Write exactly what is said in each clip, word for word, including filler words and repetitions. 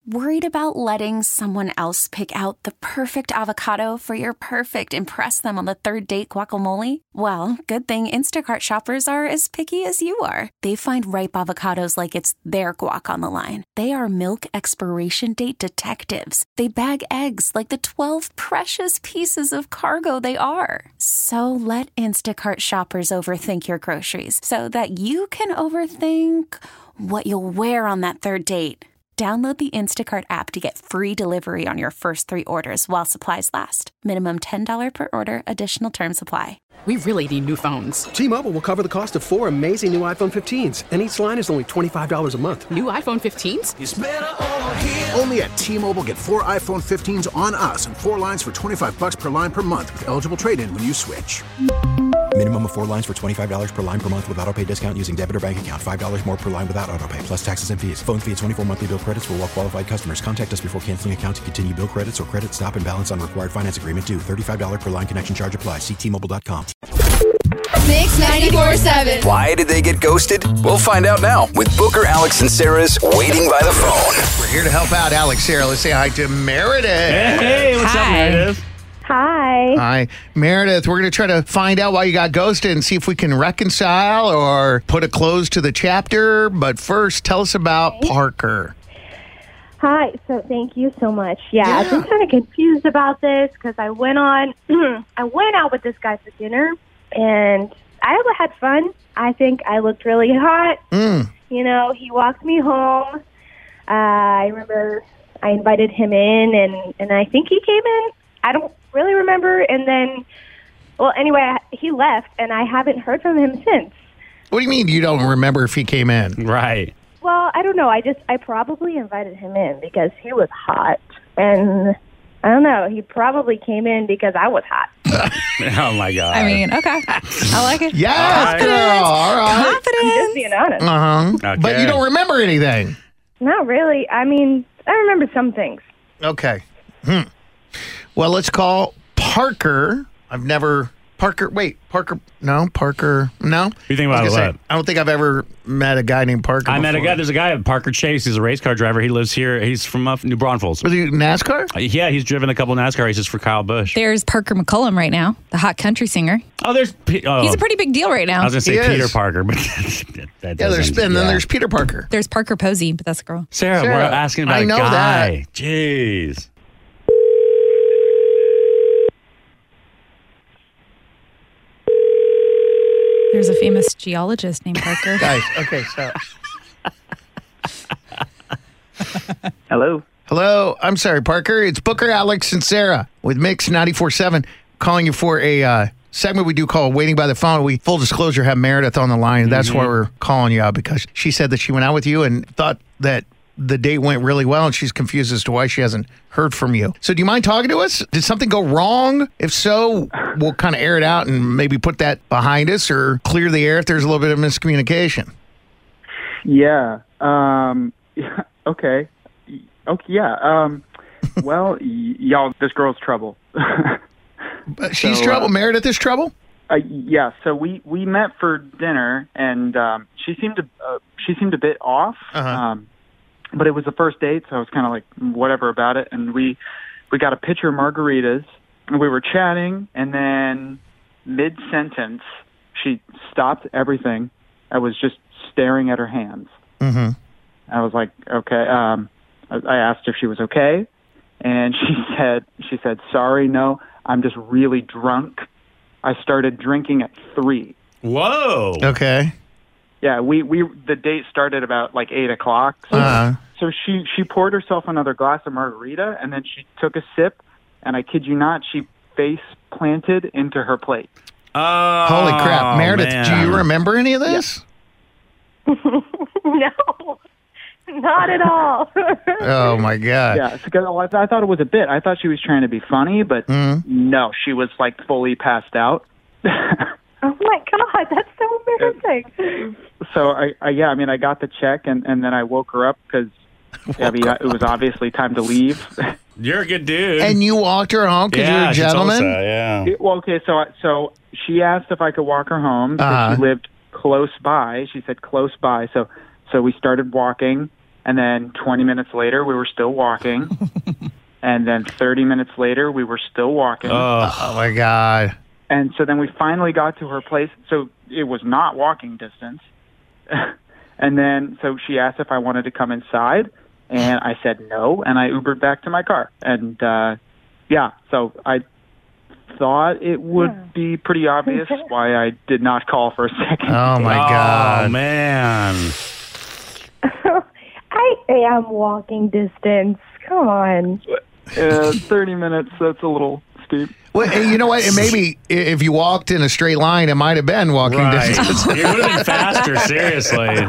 Worried about letting someone else pick out the perfect avocado for your perfect impress them on the third date guacamole? Well, good thing Instacart shoppers are as picky as you are. They find ripe avocados like it's their guac on the line. They are milk expiration date detectives. They bag eggs like the twelve precious pieces of cargo they are. So let Instacart shoppers overthink your groceries so that you can overthink what you'll wear on that third date. Download the Instacart app to get free delivery on your first three orders while supplies last. Minimum ten dollars per order. Additional terms apply. We really need new phones. T-Mobile will cover the cost of four amazing new iPhone fifteens, and each line is only twenty-five dollars a month. New iPhone fifteens? It's better over here. Only at T-Mobile, get four iPhone fifteens on us and four lines for twenty-five dollars per line per month with eligible trade-in when you switch. Minimum of four lines for twenty-five dollars per line per month with autopay discount using debit or bank account. five dollars more per line without autopay, plus taxes and fees. Phone fee at twenty-four monthly bill credits for well-qualified customers. Contact us before canceling account to continue bill credits or credit stop and balance on required finance agreement due. thirty-five dollars per line connection charge applies. See T Mobile dot com. Mix ninety-four seven. Why did they get ghosted? We'll find out now with Booker, Alex, and Sarah's Waiting by the Phone. We're here to help out Alex, Sarah. Let's say hi to Meredith. Hey, what's Hi. up, Meredith? Hi. Hi, Meredith. We're going to try to find out why you got ghosted and see if we can reconcile or put a close to the chapter. But first, tell us about Okay. Parker. Hi. So thank you so much. Yeah, Yeah. I've been kind of confused about this because I went on, I went out with this guy for dinner, and I had fun. I think I looked really hot. Mm. You know, he walked me home. Uh, I remember I invited him in, and, and I think he came in. I don't really remember. And then, well, anyway, I, he left, and I haven't heard from him since. What do you mean you don't remember if he came in? Right. Well, I don't know. I just, I probably invited him in because he was hot. And I don't know. He probably came in because I was hot. Oh, my God. I mean, okay. I like it. Yes, All girl. right. All right. I'm Confidence. just being honest. Uh-huh. Okay. But you don't remember anything. Not really. I mean, I remember some things. Okay. Hmm. Well, let's call Parker. I've never... Parker, wait, Parker, no, Parker, no. What do you think I about was gonna what? say, I don't think I've ever met a guy named Parker I met a before. guy. There's a guy, Parker Chase. He's a race car driver. He lives here. He's from uh, New Braunfels. Was he NASCAR? Uh, yeah, he's driven a couple NASCAR races for Kyle Busch. There's Parker McCullum right now, the hot country singer. Oh, there's... P- oh, He's a pretty big deal right I now. was going to He say Peter is. Parker, but that, that Yeah, there's doesn't- and then yeah. there's Peter Parker. There's Parker Posey, but that's a girl. Sarah, Sarah, we're asking about I a know guy. Jeez. There's a famous geologist named Parker. Guys, okay, so. Hello. Hello, I'm sorry, Parker. It's Booker, Alex, and Sarah with Mix ninety-four seven calling you for a uh, segment we do called Waiting by the Phone. We, full disclosure, have Meredith on the line. That's Mm-hmm. why we're calling you out, because she said that she went out with you and thought that the date went really well, and she's confused as to why she hasn't heard from you. So do you mind talking to us? Did something go wrong? If so, we'll kind of air it out and maybe put that behind us or clear the air if there's a little bit of miscommunication. Yeah. Um, okay. Okay. Yeah. Um, well, y- y'all, this girl's trouble. But she's So, trouble. uh, Meredith is trouble? Uh, yeah. So we, we met for dinner, and um, she seemed to uh, she seemed a bit off. Uh-huh. Um, but it was the first date, so I was kind of like whatever about it. And we we got a pitcher of margaritas, and we were chatting, and then mid sentence, she stopped everything. I was just staring at her hands. Mm-hmm. I was like, okay. Um, I, I asked if she was okay, and she said, she said, sorry, no, I'm just really drunk. I started drinking at three. Whoa. Okay. Yeah, we, we the date started about like eight o'clock. So, Uh-huh. so she she poured herself another glass of margarita, and then she took a sip, and I kid you not, she face planted into her plate. Oh, Holy crap. Meredith, man. do you remember any of this? No, not at all. Oh, my God. Yeah, so, 'cause I, I thought it was a bit. I thought she was trying to be funny, but Mhm. no, she was like fully passed out. Oh my God, that's so embarrassing. So I, I, yeah, I mean, I got the check, and, and then I woke her up because I mean, it was obviously time to leave. You're a good dude. And you walked her home because yeah, you're a she told gentleman? so, yeah. It- well, okay, so I- so she asked if I could walk her home because Uh-huh. she lived close by. She said close by, so so we started walking, And then twenty minutes later, we were still walking. And then thirty minutes later, we were still walking. Oh, oh my God. And so then we finally got to her place. So it was not walking distance. And then, so she asked if I wanted to come inside, and I said no, and I Ubered back to my car. And, uh, yeah, so I thought it would yeah. be pretty obvious why I did not call for a second. Oh, my oh, God. man. I am walking distance. Come on. Uh, thirty minutes, that's a little steep. Well, you know what? And maybe if you walked in a straight line, it might have been walking right. distance. It would have been faster, seriously.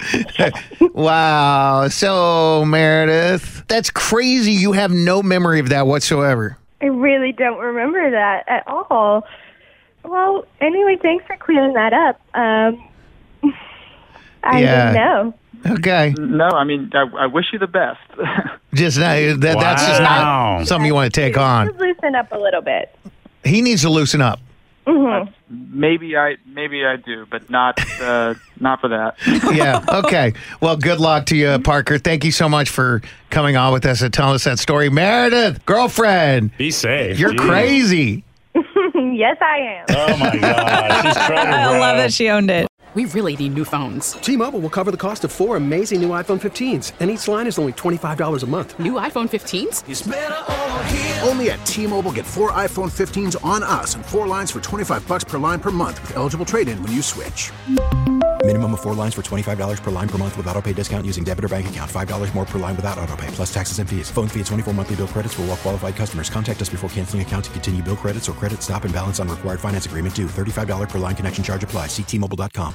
Wow. So, Meredith, that's crazy. You have no memory of that whatsoever. I really don't remember that at all. Well, anyway, thanks for clearing that up. Um, I Yeah. didn't know. Okay. No, I mean, I, I wish you the best. Just not, that, Wow. that's just not something you want to take on. Just loosen up a little bit. He needs to loosen up. Mm-hmm. Maybe I maybe I do, but not uh, not for that. Yeah. Okay. Well, good luck to you, Parker. Thank you so much for coming on with us and telling us that story. Meredith, girlfriend. Be safe. You're Jeez. crazy. Yes, I am. Oh, my God. She's trouble, I bro. love that she owned it. We really need new phones. T-Mobile will cover the cost of four amazing new iPhone fifteens, and each line is only twenty-five dollars a month. New iPhone fifteens? Only at T-Mobile, get four iPhone fifteens on us and four lines for twenty-five bucks per line per month with eligible trade-in when you switch. Minimum of four lines for twenty-five dollars per line per month with auto pay discount using debit or bank account. five dollars more per line without auto pay, plus taxes and fees. Phone fee at twenty-four monthly bill credits for well-qualified customers. Contact us before canceling account to continue bill credits or credit stop and balance on required finance agreement due. thirty-five dollars per line connection charge applies. See T Mobile dot com.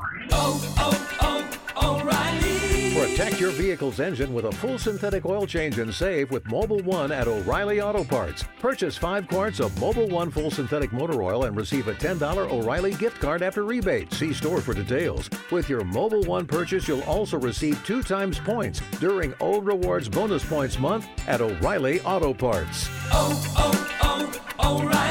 Protect your vehicle's engine with a full synthetic oil change and save with Mobil one at O'Reilly Auto Parts. Purchase five quarts of Mobil one full synthetic motor oil and receive a ten dollars O'Reilly gift card after rebate. See store for details. With your Mobil one purchase, you'll also receive two times points during O Rewards Bonus Points Month at O'Reilly Auto Parts. Oh, oh, oh, O'Reilly.